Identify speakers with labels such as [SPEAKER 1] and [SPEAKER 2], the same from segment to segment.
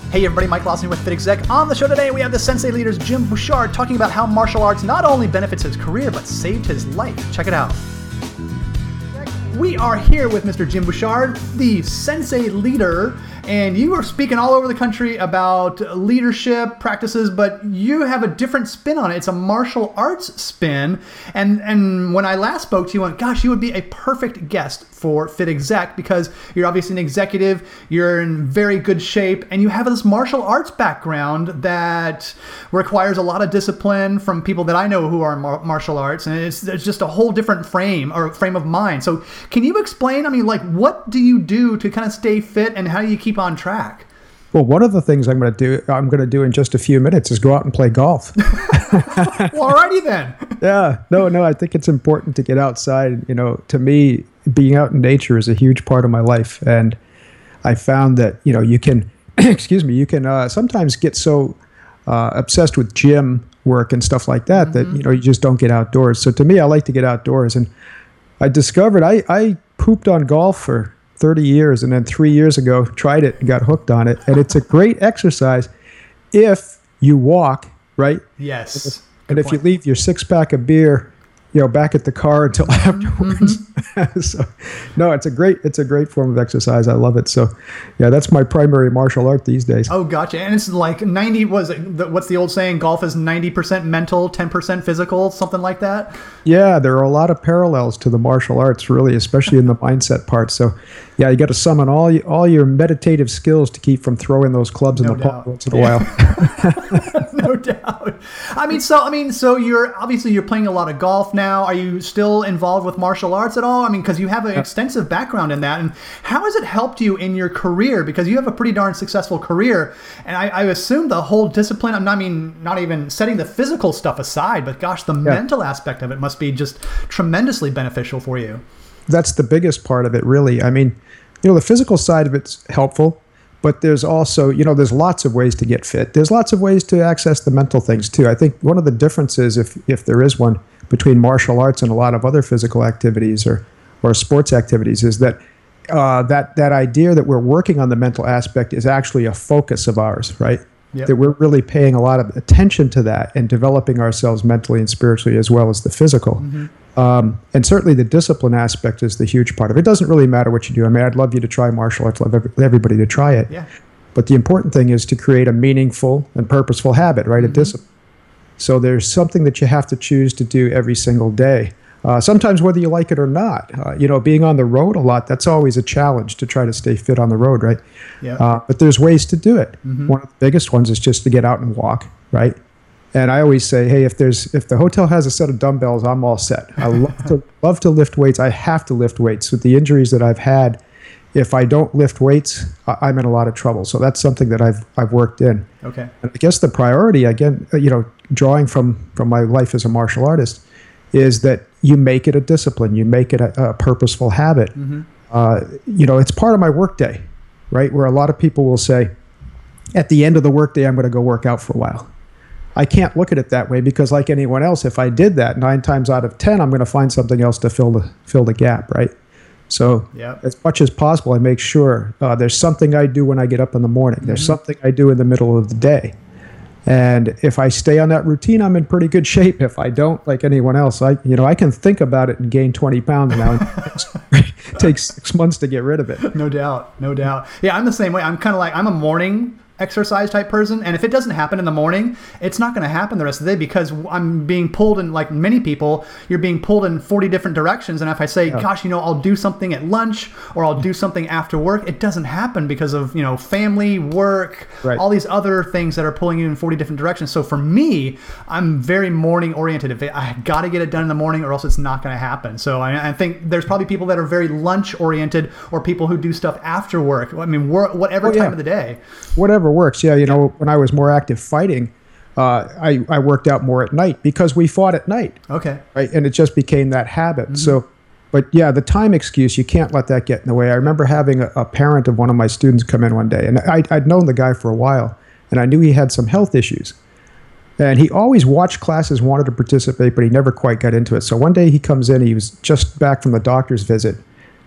[SPEAKER 1] Hey everybody, Mike Lawson with Fit Exec. On the show today, we have the Sensei Leaders Jim Bouchard talking about how martial arts not only benefits his career, but saved his life. Check it out. We are here with Mr. Jim Bouchard, the Sensei Leader, and you are speaking all over the country about leadership practices, but you have a different spin on it. It's a martial arts spin, and when I last spoke to you, I went, gosh, you would be a perfect guest for Fit Exec because you're obviously an executive, you're in very good shape, and you have this martial arts background that requires a lot of discipline from people that I know who are in martial arts, and it's just a whole different frame of mind. So can you explain, what do you do to kind of stay fit and how do you keep on track?
[SPEAKER 2] Well, one of the things I'm going to do in just a few minutes is go out and play golf.
[SPEAKER 1] Well, alrighty then.
[SPEAKER 2] Yeah, no, I think it's important to get outside. To me, being out in nature is a huge part of my life, and I found that you can, you can sometimes get so obsessed with gym work and stuff like that that you just don't get outdoors. So to me, I like to get outdoors, and I discovered I pooped on golf for 30 years, and then 3 years ago tried it and got hooked on it, and it's a great exercise if you walk, right?
[SPEAKER 1] Yes.
[SPEAKER 2] And if you leave your six-pack of beer back at the car until afterwards. So, no, it's a great form of exercise. I love it. So, yeah, that's my primary martial art these days.
[SPEAKER 1] Oh, gotcha. And it's like 90, what's the old saying? Golf is 90% mental, 10% physical, something like that?
[SPEAKER 2] Yeah, there are a lot of parallels to the martial arts, really, especially in the mindset part. So, yeah, you got to summon all your meditative skills to keep from throwing those clubs in the pot once in a while.
[SPEAKER 1] No doubt. So you're playing a lot of golf now. Are you still involved with martial arts at all? Because you have an extensive background in that. And how has it helped you in your career? Because you have a pretty darn successful career. And I assume the whole discipline, not even setting the physical stuff aside, but gosh, the mental aspect of it must be just tremendously beneficial for you.
[SPEAKER 2] That's the biggest part of it, really. The physical side of it's helpful, but there's also, there's lots of ways to get fit. There's lots of ways to access the mental things too. I think one of the differences, if there is one, between martial arts and a lot of other physical activities or sports activities is that that idea that we're working on the mental aspect is actually a focus of ours, right? Yep. That we're really paying a lot of attention to that and developing ourselves mentally and spiritually as well as the physical. Mm-hmm. And certainly the discipline aspect is the huge part of it. It doesn't really matter what you do. I'd love you to try martial arts. I'd love everybody to try it.
[SPEAKER 1] Yeah.
[SPEAKER 2] But the important thing is to create a meaningful and purposeful habit, right? Mm-hmm. A discipline. So there's something that you have to choose to do every single day. Sometimes whether you like it or not, being on the road a lot, that's always a challenge to try to stay fit on the road, right?
[SPEAKER 1] Yeah.
[SPEAKER 2] But there's ways to do it. Mm-hmm. One of the biggest ones is just to get out and walk, right? And I always say, hey, if the hotel has a set of dumbbells, I'm all set. I love to lift weights. I have to lift weights. With the injuries that I've had, if I don't lift weights, I'm in a lot of trouble. So that's something that I've worked in.
[SPEAKER 1] Okay.
[SPEAKER 2] And I guess the priority, again, drawing from my life as a martial artist, is that you make it a discipline. You make it a purposeful habit. Mm-hmm. It's part of my workday, right? Where a lot of people will say, at the end of the workday, I'm going to go work out for a while. I can't look at it that way because, like anyone else, if I did that 9 times out of 10, I'm going to find something else to fill the gap, right? So as much as possible, I make sure there's something I do when I get up in the morning. There's something I do in the middle of the day. And if I stay on that routine, I'm in pretty good shape. If I don't, like anyone else, I can think about it and gain 20 pounds now. It takes 6 months to get rid of it.
[SPEAKER 1] No doubt. Yeah, I'm the same way. I'm kind of like, I'm a morning exercise type person, and if it doesn't happen in the morning, it's not going to happen the rest of the day because I'm being pulled in, like many people, you're being pulled in 40 different directions. And if I say, gosh, I'll do something at lunch or I'll do something after work, it doesn't happen because of, family, work, all these other things that are pulling you in 40 different directions. So for me, I'm very morning oriented. I got to get it done in the morning or else it's not going to happen. So I think there's probably people that are very lunch oriented or people who do stuff after work. Whatever time of the day.
[SPEAKER 2] Whatever works. When I was more active fighting, I worked out more at night because we fought at night.
[SPEAKER 1] Okay.
[SPEAKER 2] Right. And it just became that habit. Mm-hmm. So, but yeah, the time excuse, you can't let that get in the way. I remember having a parent of one of my students come in one day, and I'd known the guy for a while, and I knew he had some health issues. And he always watched classes, wanted to participate, but he never quite got into it. So one day he comes in, he was just back from the doctor's visit,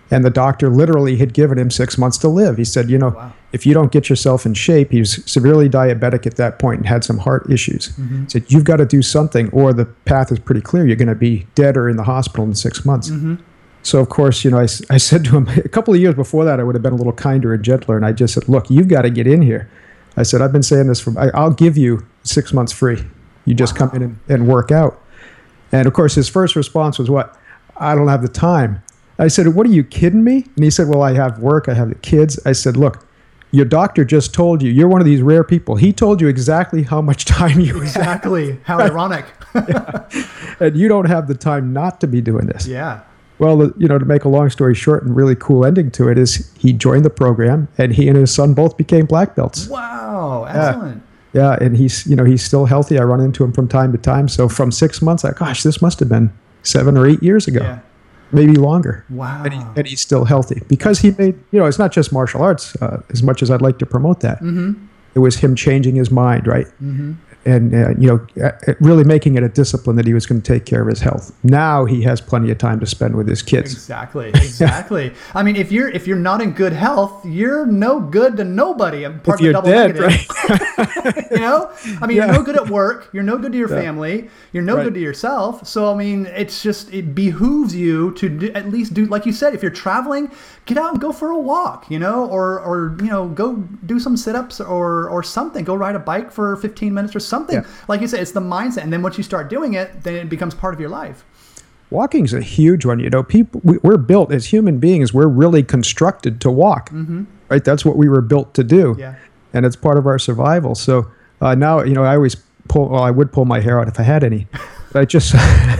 [SPEAKER 2] And the doctor literally had given him 6 months to live. He said,
[SPEAKER 1] Wow.
[SPEAKER 2] if you don't get yourself in shape, he was severely diabetic at that point and had some heart issues. He said, you've got to do something or the path is pretty clear. You're going to be dead or in the hospital in 6 months. So, of course, I said to him, a couple of years before that, I would have been a little kinder and gentler. And I just said, look, you've got to get in here. I said, I've been saying this I'll give you 6 months free. You just come in and work out. And, of course, his first response was what? I don't have the time. I said, what are you kidding me? And he said, well, I have work. I have the kids. I said, look, your doctor just told you. You're one of these rare people. He told you exactly how much time you have.
[SPEAKER 1] Exactly. How ironic.
[SPEAKER 2] And you don't have the time not to be doing this.
[SPEAKER 1] Yeah.
[SPEAKER 2] Well, to make a long story short and really cool ending to it is he joined the program and he and his son both became black belts.
[SPEAKER 1] Wow. Excellent.
[SPEAKER 2] Yeah. And he's still healthy. I run into him from time to time. So from 6 months, gosh, this must have been 7 or 8 years ago.
[SPEAKER 1] Yeah.
[SPEAKER 2] Maybe longer.
[SPEAKER 1] Wow.
[SPEAKER 2] And he's still healthy because he made, it's not just martial arts, as much as I'd like to promote that. It was him changing his mind, right? And, really making it a discipline that he was going to take care of his health. Now he has plenty of time to spend with his kids.
[SPEAKER 1] Exactly. I mean, if you're not in good health, you're no good to nobody. I'm part
[SPEAKER 2] if you're
[SPEAKER 1] of the double
[SPEAKER 2] dead,
[SPEAKER 1] negative.
[SPEAKER 2] right?
[SPEAKER 1] I mean, you're no good at work. You're no good to your family. You're no good to yourself. So, I mean, it behooves you to at least do, like you said, if you're traveling, get out and go for a walk, or go do some sit-ups or something. Go ride a bike for 15 minutes or something. Yeah. Like you said, it's the mindset. And then once you start doing it, then it becomes part of your life.
[SPEAKER 2] Walking's a huge one. We're built as human beings. We're really constructed to walk, right? That's what we were built to do.
[SPEAKER 1] Yeah.
[SPEAKER 2] And it's part of our survival. So now, I always I would pull my hair out if I had any. But I just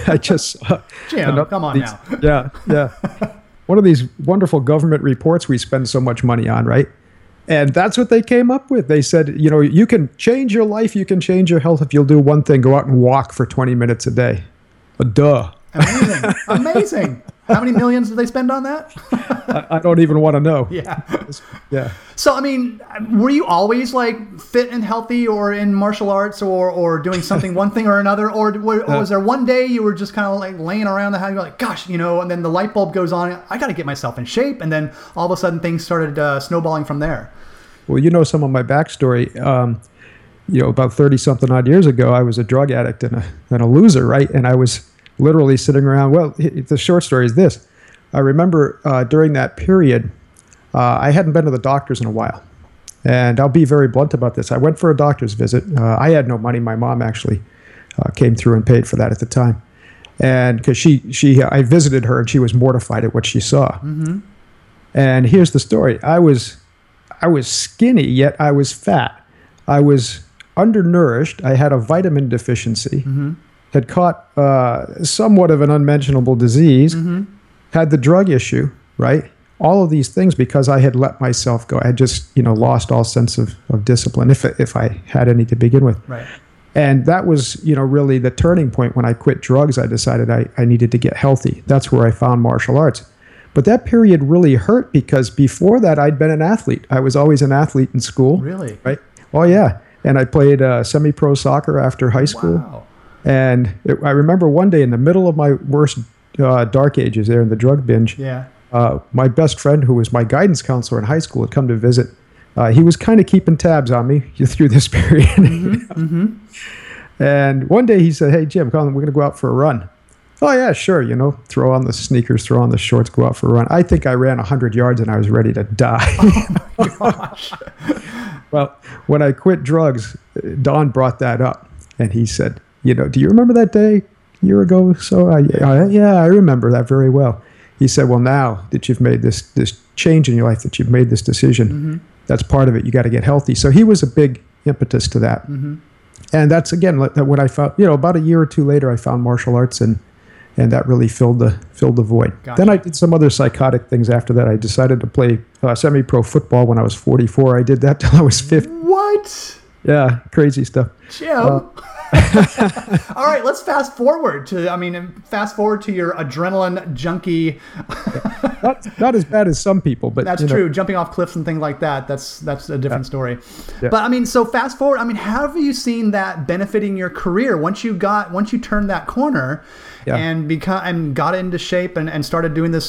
[SPEAKER 1] Jim, come on now.
[SPEAKER 2] Yeah. One of these wonderful government reports we spend so much money on, right? And that's what they came up with. They said, you can change your life, you can change your health if you'll do one thing, go out and walk for 20 minutes a day. Duh.
[SPEAKER 1] Amazing. How many millions did they spend on that?
[SPEAKER 2] I don't even want to know.
[SPEAKER 1] Yeah. So, I mean, were you always like fit and healthy or in martial arts or doing something, one thing or another? Or was there one day you were just kind of like laying around the house, you're like, gosh, and then the light bulb goes on, I got to get myself in shape. And then all of a sudden things started snowballing from there.
[SPEAKER 2] Well, some of my backstory. About 30 something odd years ago, I was a drug addict and a loser, right? And I was literally sitting around. Well, the short story is this. I remember during that period, I hadn't been to the doctors in a while. And I'll be very blunt about this. I went for a doctor's visit. I had no money. My mom actually came through and paid for that at the time. And because I visited her and she was mortified at what she saw. And here's the story. I was skinny, yet I was fat. I was undernourished. I had a vitamin deficiency. Had caught somewhat of an unmentionable disease, had the drug issue, right? All of these things because I had let myself go. I had just, lost all sense of discipline, if I had any to begin with.
[SPEAKER 1] Right.
[SPEAKER 2] And that was, really the turning point when I quit drugs. I decided I needed to get healthy. That's where I found martial arts. But that period really hurt because before that, I'd been an athlete. I was always an athlete in school.
[SPEAKER 1] Really?
[SPEAKER 2] Right? Oh, yeah. And I played semi-pro soccer after high school.
[SPEAKER 1] Wow.
[SPEAKER 2] And I remember one day in the middle of my worst dark ages there in the drug binge, my best friend, who was my guidance counselor in high school, had come to visit. He was kind of keeping tabs on me through this period. And one day he said, hey, Jim, come on, we're going to go out for a run. Oh, yeah, sure. Throw on the sneakers, throw on the shorts, go out for a run. I think I ran 100 yards and I was ready to die.
[SPEAKER 1] Oh, my gosh.
[SPEAKER 2] Well, when I quit drugs, Don brought that up. And he said, do you remember that day a year ago? So, yeah, I remember that very well. He said, well, now that you've made this change in your life, that you've made this decision, that's part of it. You got to get healthy. So he was a big impetus to that. And that's, again, when I found, about a year or two later, I found martial arts and that really filled the void.
[SPEAKER 1] Gotcha.
[SPEAKER 2] Then I did some other psychotic things after that. I decided to play semi-pro football when I was 44. I did that till I was 50.
[SPEAKER 1] What?
[SPEAKER 2] Yeah, crazy stuff.
[SPEAKER 1] Jim. All right, let's fast forward to your adrenaline junkie.
[SPEAKER 2] not as bad as some people, but
[SPEAKER 1] that's true. Jumping off cliffs and things like that. That's a different story.
[SPEAKER 2] Yeah.
[SPEAKER 1] But so fast forward. How have you seen that benefiting your career once you turned that corner and got into shape and started doing this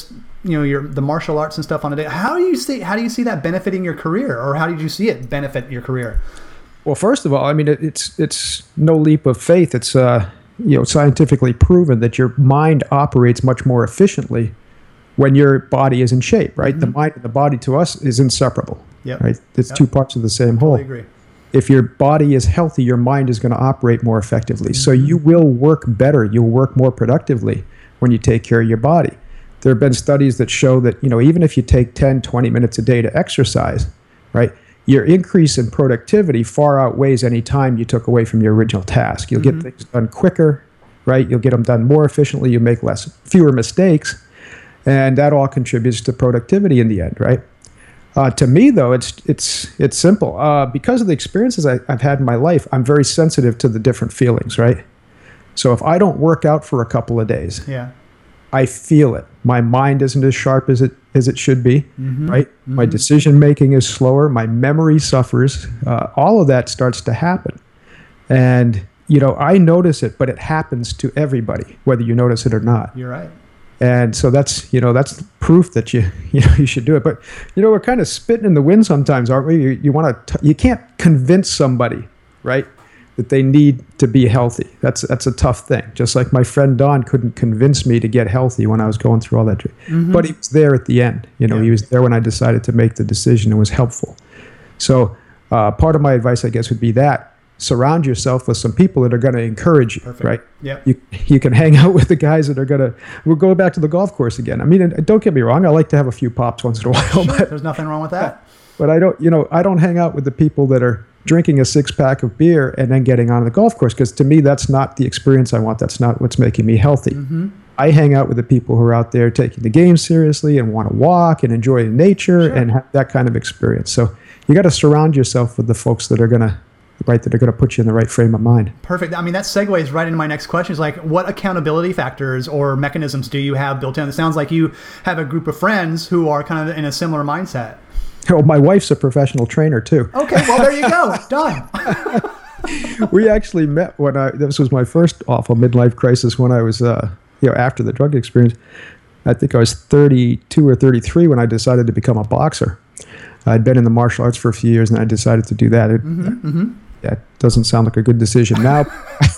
[SPEAKER 1] the martial arts and stuff on a day. How do you see that benefiting your career, or how did you see it benefit your career?
[SPEAKER 2] Well, first of all, I mean, it's no leap of faith. It's scientifically proven that your mind operates much more efficiently when your body is in shape, right? The mind and the body to us is inseparable.
[SPEAKER 1] Yep.
[SPEAKER 2] Right? It's two parts of the same whole.
[SPEAKER 1] Totally agree.
[SPEAKER 2] If your body is healthy, your mind is going to operate more effectively. So you will work better. You'll work more productively when you take care of your body. There have been studies that show that, even if you take 10, 20 minutes a day to exercise, right, your increase in productivity far outweighs any time you took away from your original task. You'll get things done quicker, right? You'll get them done more efficiently. You make fewer mistakes, and that all contributes to productivity in the end, right? To me, though, it's simple. Because of the experiences I've had in my life, I'm very sensitive to the different feelings, right? So if I don't work out for a couple of days, I feel it. My mind isn't as sharp as it should be, right? My decision making is slower. My memory suffers. All of that starts to happen, and I notice it, but it happens to everybody, whether you notice it or not.
[SPEAKER 1] You're right.
[SPEAKER 2] And so that's proof that you should do it. But we're kind of spitting in the wind sometimes, aren't we? You can't convince somebody, right, that they need to be healthy. That's a tough thing. Just like my friend Don couldn't convince me to get healthy when I was going through all that. But he was there at the end. He was there when I decided to make the decision. It was helpful. So part of my advice, I guess, would be that. Surround yourself with some people that are going to encourage you, right?
[SPEAKER 1] Yeah.
[SPEAKER 2] You can hang out with the guys that are going to. We'll go back to the golf course again. I mean, don't get me wrong. I like to have a few pops once in a while.
[SPEAKER 1] Sure,
[SPEAKER 2] but,
[SPEAKER 1] there's nothing wrong with that.
[SPEAKER 2] But I don't hang out with the people that are drinking a 6-pack of beer and then getting on the golf course, because to me, that's not the experience I want. That's not what's making me healthy. I hang out with the people who are out there taking the game seriously and want to walk and enjoy nature and have that kind of experience. So you got to surround yourself with the folks that are going to put you in the right frame of mind.
[SPEAKER 1] Perfect. I mean, that segues right into my next question. Is like, what accountability factors or mechanisms do you have built in? It sounds like you have a group of friends who are kind of in a similar mindset.
[SPEAKER 2] Oh, my wife's a professional trainer too.
[SPEAKER 1] Okay, well, there you go. Done.
[SPEAKER 2] We actually met this was my first awful midlife crisis when I was, after the drug experience. I think I was 32 or 33 when I decided to become a boxer. I'd been in the martial arts for a few years, and I decided to do that. That doesn't sound like a good decision now.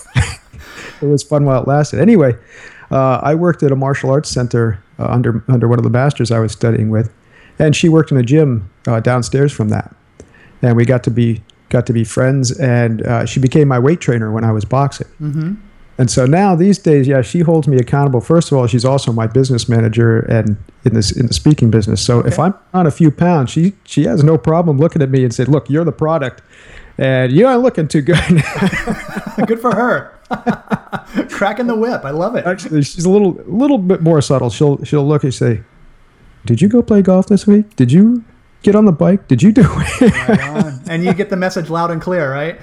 [SPEAKER 2] It was fun while it lasted. Anyway, I worked at a martial arts center under one of the masters I was studying with, and she worked in a gym downstairs from that, and we got to be friends. And she became my weight trainer when I was boxing. And so now these days, she holds me accountable. First of all, she's also my business manager and in the speaking business. So if I'm on a few pounds, she has no problem looking at me and saying, "Look, you're the product, and you're not looking too good."
[SPEAKER 1] Good for her. Cracking the whip. I love it.
[SPEAKER 2] Actually, she's a little bit more subtle. She'll look and say, "Did you go play golf this week? Did you get on the bike? Did you do it?"
[SPEAKER 1] Right on. And you get the message loud and clear, right?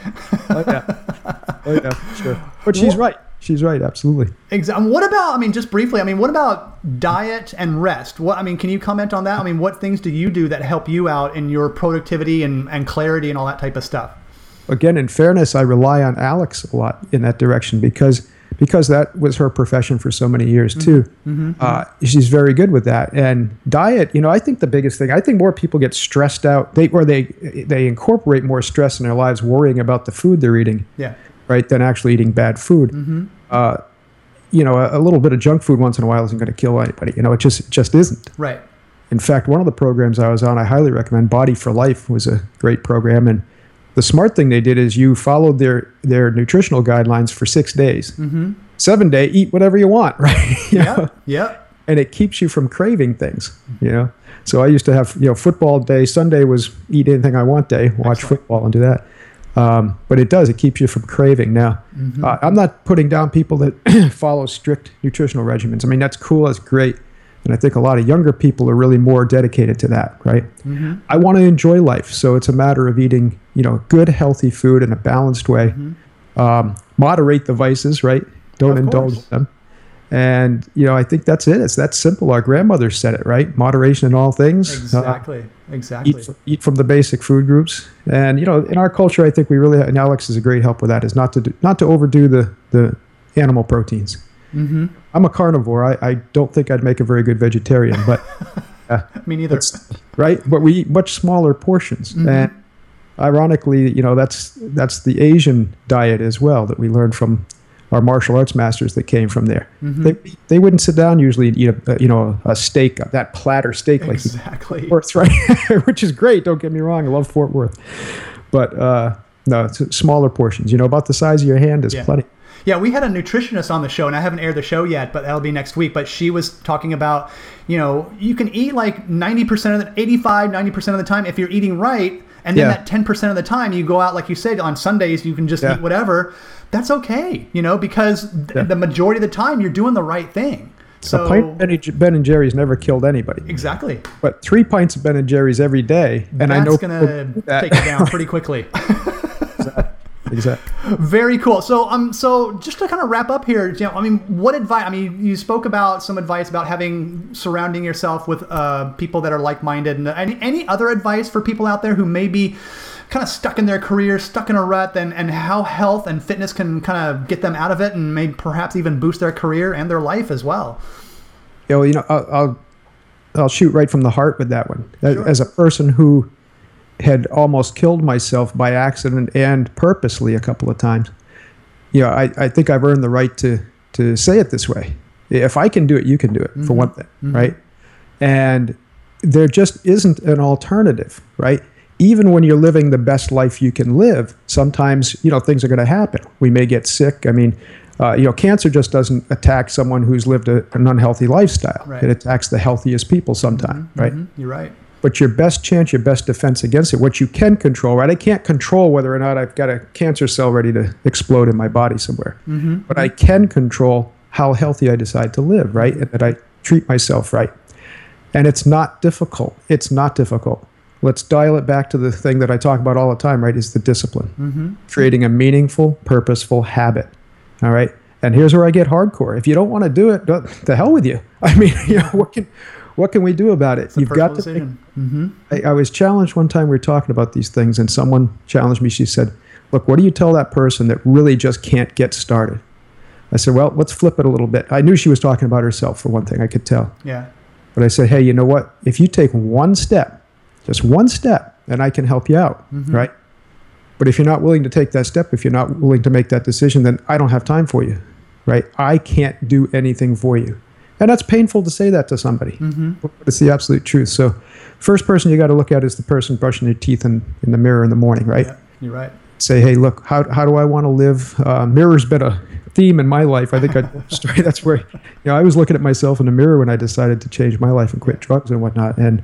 [SPEAKER 2] Oh yeah, sure. But she's right. She's right, absolutely.
[SPEAKER 1] Exactly. What about, just briefly, what about diet and rest? Can you comment on that? What things do you do that help you out in your productivity and clarity and all that type of stuff?
[SPEAKER 2] Again, in fairness, I rely on Alex a lot in that direction because that was her profession for so many years too. She's very good with that. And diet, I think the biggest thing, I think more people get stressed out. They incorporate more stress in their lives worrying about the food they're eating.
[SPEAKER 1] Yeah.
[SPEAKER 2] Right, than actually eating bad food. A little bit of junk food once in a while isn't going to kill anybody. It just isn't.
[SPEAKER 1] Right.
[SPEAKER 2] In fact, one of the programs I was on, I highly recommend. Body for Life was a great program, and the smart thing they did is you followed their nutritional guidelines for 6 days. 7th day, eat whatever you want, right?
[SPEAKER 1] Yeah.
[SPEAKER 2] And it keeps you from craving things. So I used to have football day. Sunday was eat anything I want day. Watch football and do that. But it keeps you from craving. Now, I'm not putting down people that follow strict nutritional regimens. That's cool, that's great. And I think a lot of younger people are really more dedicated to that, right? I want to enjoy life. So it's a matter of eating, good, healthy food in a balanced way. Moderate the vices, right? Don't indulge them. And, I think that's it. It's that simple. Our grandmother said it, right? Moderation in all things.
[SPEAKER 1] Exactly.
[SPEAKER 2] Eat from the basic food groups. And, in our culture, I think we really, and Alex is a great help with that, is not to overdo the animal proteins. I'm a carnivore. I don't think I'd make a very good vegetarian, but
[SPEAKER 1] me neither.
[SPEAKER 2] Right? But we eat much smaller portions, and ironically, that's the Asian diet as well that we learned from our martial arts masters that came from there. They wouldn't sit down usually and eat a steak, that platter steak
[SPEAKER 1] exactly.
[SPEAKER 2] like Fort Worth, right? Which is great. Don't get me wrong. I love Fort Worth, but no, it's smaller portions. About the size of your hand is plenty.
[SPEAKER 1] Yeah, we had a nutritionist on the show, and I haven't aired the show yet, but that'll be next week. But she was talking about, you can eat like 90% of the time if you're eating right. And then that 10% of the time you go out, like you said, on Sundays, you can just eat whatever. That's okay, because the majority of the time you're doing the right thing. So
[SPEAKER 2] a pint of Ben and Jerry's never killed anybody.
[SPEAKER 1] Exactly.
[SPEAKER 2] But 3 pints of Ben and Jerry's every day, and I know
[SPEAKER 1] that's going to take you down pretty quickly.
[SPEAKER 2] Exactly.
[SPEAKER 1] Very cool. So just to kind of wrap up here, what advice? You spoke about some advice about surrounding yourself with people that are like-minded, and any other advice for people out there who may be kind of stuck in their career, stuck in a rut, and how health and fitness can kind of get them out of it, and maybe perhaps even boost their career and their life as well.
[SPEAKER 2] I'll shoot right from the heart with that one.
[SPEAKER 1] Sure.
[SPEAKER 2] As a person who had almost killed myself by accident and purposely a couple of times, I think I've earned the right to say it this way. If I can do it, you can do it, for one thing, right? And there just isn't an alternative, right? Even when you're living the best life you can live, sometimes, things are going to happen. We may get sick. Cancer just doesn't attack someone who's lived an unhealthy lifestyle.
[SPEAKER 1] Right.
[SPEAKER 2] It attacks the healthiest people sometimes, right?
[SPEAKER 1] You're right.
[SPEAKER 2] But your best chance, your best defense against it, what you can control, right? I can't control whether or not I've got a cancer cell ready to explode in my body somewhere. But I can control how healthy I decide to live, right? And that I treat myself right. And it's not difficult. It's not difficult. Let's dial it back to the thing that I talk about all the time, right? Is the discipline. Creating a meaningful, purposeful habit. All right? And here's where I get hardcore. If you don't want to do it, the hell with you. What can we do about it?
[SPEAKER 1] You've got to.
[SPEAKER 2] I was challenged one time. We were talking about these things, and someone challenged me. She said, "Look, what do you tell that person that really just can't get started?" I said, "Well, let's flip it a little bit." I knew she was talking about herself, for one thing. I could tell.
[SPEAKER 1] Yeah.
[SPEAKER 2] But I said, "Hey, you know what? If you take one step, just one step, then I can help you out, right? But if you're not willing to take that step, if you're not willing to make that decision, then I don't have time for you, right? I can't do anything for you." And that's painful to say that to somebody, but it's the absolute truth. So first person you got to look at is the person brushing their teeth in the mirror in the morning, right?
[SPEAKER 1] Yeah, you're right.
[SPEAKER 2] Say, hey, look, how do I want to live? Mirror's been a theme in my life. I think that's where, I was looking at myself in the mirror when I decided to change my life and quit drugs and whatnot. And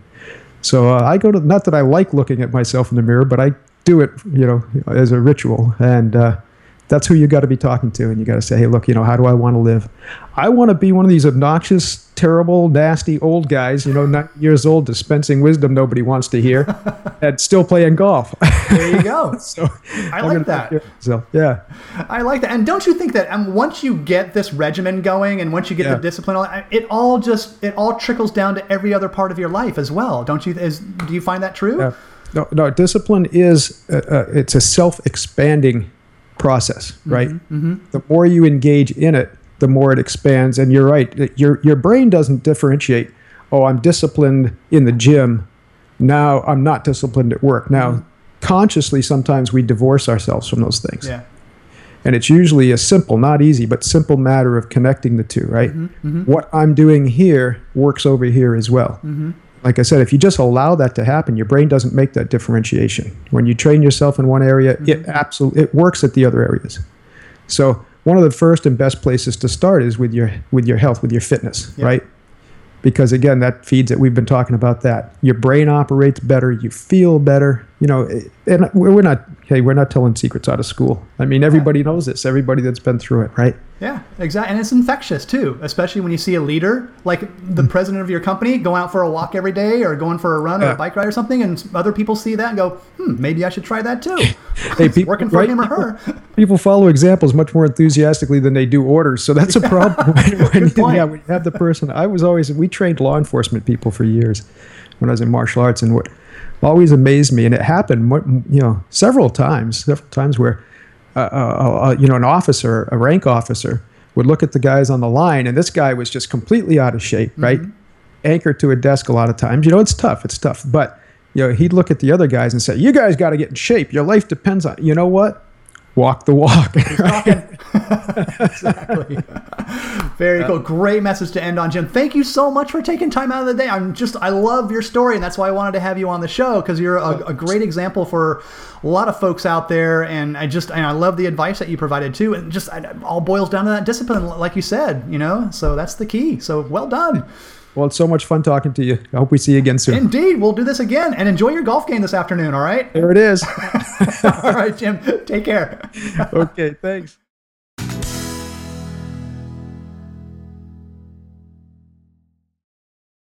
[SPEAKER 2] so I go to, not that I like looking at myself in the mirror, but I do it, as a ritual. And that's who you got to be talking to. And you got to say, hey, look, how do I want to live? I want to be one of these obnoxious, terrible, nasty old guys, 9 years old, dispensing wisdom nobody wants to hear, and still playing golf.
[SPEAKER 1] There you go.
[SPEAKER 2] So
[SPEAKER 1] I like that.
[SPEAKER 2] So, yeah.
[SPEAKER 1] I like that. And don't you think that once you get this regimen going and once you get the discipline, it all trickles down to every other part of your life as well. Don't you? Do you find that true?
[SPEAKER 2] Yeah. No, discipline is, it's a self-expanding process, right? The more you engage in it, the more it expands. And you're right, your brain doesn't differentiate, I'm disciplined in the gym, now I'm not disciplined at work. Now consciously sometimes we divorce ourselves from those things.
[SPEAKER 1] Yeah.
[SPEAKER 2] And it's usually a simple, not easy, but simple matter of connecting the two, right? What I'm doing here works over here as well. Like I said, if you just allow that to happen, your brain doesn't make that differentiation. When you train yourself in one area, it works at the other areas. So one of the first and best places to start is with your health, with your fitness, right? Because again, that feeds it. We've been talking about that. Your brain operates better. You feel better. And we're not telling secrets out of school. Everybody knows this. Everybody that's been through it, right?
[SPEAKER 1] Yeah, exactly. And it's infectious too, especially when you see a leader like the president of your company going out for a walk every day or going for a run or a bike ride or something, and other people see that and go, maybe I should try that too.
[SPEAKER 2] Hey, people,
[SPEAKER 1] working for him or her.
[SPEAKER 2] People follow examples much more enthusiastically than they do orders. So that's a problem. when you have the person. We trained law enforcement people for years when I was in martial arts, and what always amazed me, and it happened, several times where, an officer, a rank officer, would look at the guys on the line, and this guy was just completely out of shape, right? Anchored to a desk a lot of times. It's tough. But, he'd look at the other guys and say, you guys got to get in shape. Your life depends on, you know what? Walk the walk.
[SPEAKER 1] Exactly. Very cool. Great message to end on, Jim. Thank you so much for taking time out of the day. I love your story, and that's why I wanted to have you on the show, because you're a great example for a lot of folks out there. And I love the advice that you provided too. And it all boils down to that discipline, like you said, So that's the key. So well done.
[SPEAKER 2] Well, it's so much fun talking to you. I hope we see you again soon.
[SPEAKER 1] Indeed. We'll do this again, and enjoy your golf game this afternoon. All right.
[SPEAKER 2] There it is.
[SPEAKER 1] All right, Jim. Take care.
[SPEAKER 2] Okay. Thanks.